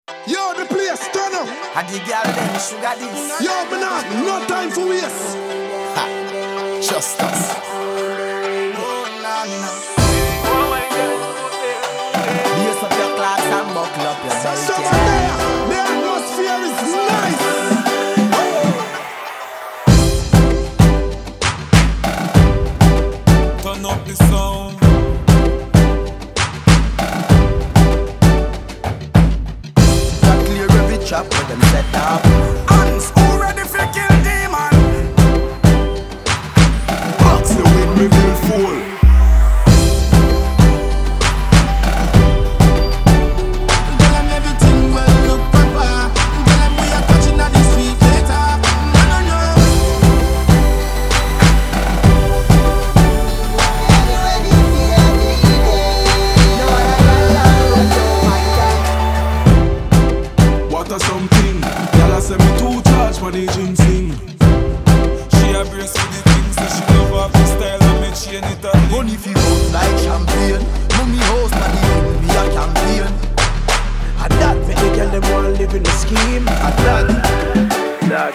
Yo, the place turn up. I dig girl them sugar this. Yo, man, no time for waste. Ha. Just us. Use up your clocks and buckle up your belt. Someone there, the atmosphere is nice. Turn up the sound. Clear every trap with them set up. Hands who ready for kill demon? Box the wind me will fall. Tell them everything will look proper. Tell them we are touching at the sweet later. No, no, no. What a something. Y'all a say me too charge for the gym sing. She a brace for the things, so she love off the style and make she any time. Money fi house like champagne. Money house money we a campaign. And that make the girl them wanna live in a scheme. And that.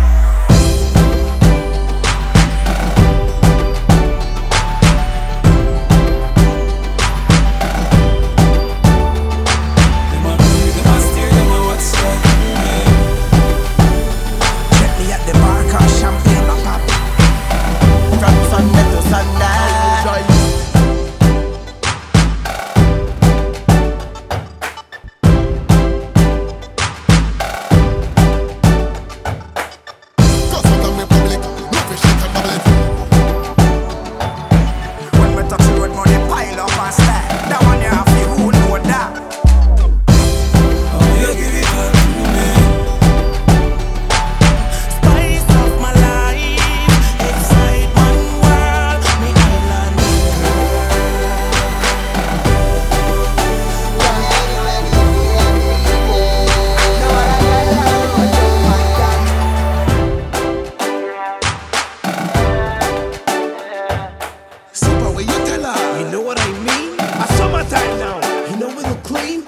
Them a breathe, them a stare, them a watch like movie. Check me at the bar, cause champagne a pop. From Sunday to Sunday. When we touch the road, money pile up and stack. That one you have to who know that. Oh, you give it up to me. Spice of my life, excitement world, me island Super, what you tell her? You know what I mean? A summertime now. You know we look clean.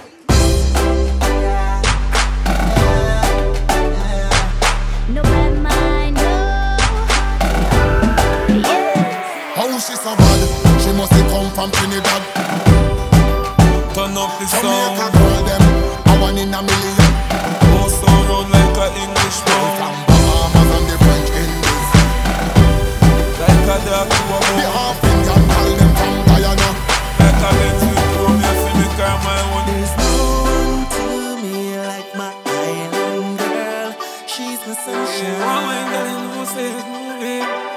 No bad mind, no. Yes. How she so bad? She must have come from Trinidad. Turn up the Jamaica sound. girl them, a one in a million. Go so round like a English From pound. Bahamas and the French Indies. Like a dog to a The bone. half Indian call them from Guyana. Like a Benz with chrome, you feel me car my own. There's no one to me like my island girl. She's my She sunshine. want my girl, you know, say it's moving.